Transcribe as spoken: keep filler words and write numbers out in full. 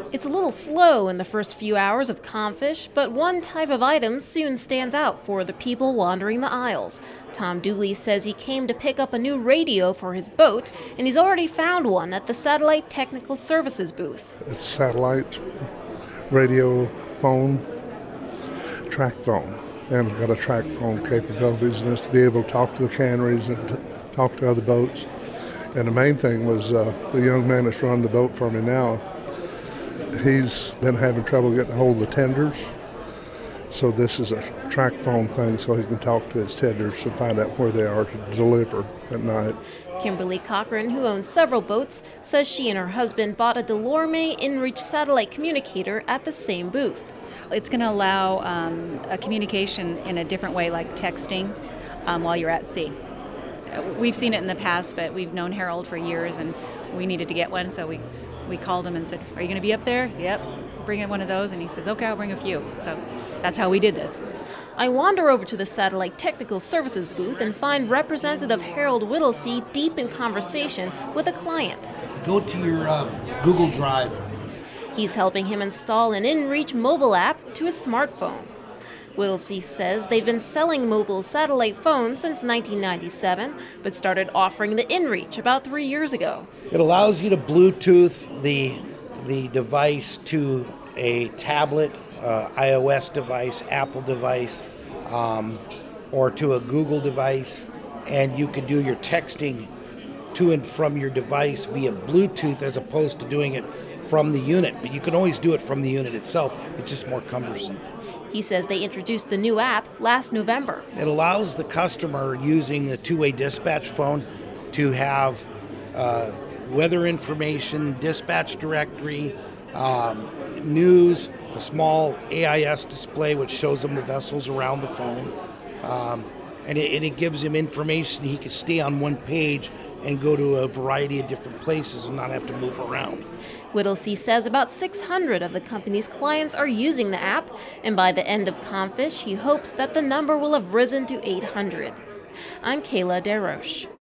It's a little slow in the first few hours of Comfish, but one type of item soon stands out for the people wandering the aisles. Tom Dooley says he came to pick up a new radio for his boat, and he's already found one at the Satellite Technical Services booth. It's satellite, radio, phone, track phone, and got a track phone capabilities, and it's to be able to talk to the canneries and t- talk to other boats. And the main thing was uh, the young man that's running the boat for me now, he's been having trouble getting a hold of the tenders. So this is a track phone thing so he can talk to his tenders and find out where they are to deliver at night. Kimberly Cochran, who owns several boats, says she and her husband bought a Delorme InReach satellite communicator at the same booth. It's going to allow um, a communication in a different way, like texting um, while you're at sea. We've seen it in the past, but we've known Harold for years, and we needed to get one, so we, we called him and said, "Are you going to be up there?" "Yep, bring in one of those." And he says, "Okay, I'll bring a few." So that's how we did this. I wander over to the Satellite Technical Services booth and find Representative Harold Whittlesey deep in conversation with a client. Go to your uh, Google Drive. He's helping him install an InReach mobile app to his smartphone. Whittlesey says they've been selling mobile satellite phones since nineteen ninety-seven, but started offering the InReach about three years ago. It allows you to Bluetooth the, the device to a tablet, uh, iOS device, Apple device, um, or to a Google device, and you can do your texting to and from your device via Bluetooth as opposed to doing it from the unit. But you can always do it from the unit itself. It's just more cumbersome. He says they introduced the new app last November. It allows the customer using the two-way dispatch phone to have uh, weather information, dispatch directory, um, news, a small A I S display which shows them the vessels around the phone, um, and, it, and it gives him information. He can stay on one page and go to a variety of different places and not have to move around. Whittlesey says about six hundred of the company's clients are using the app, and by the end of Comfish, he hopes that the number will have risen to eight hundred. I'm Kayla DeRoche.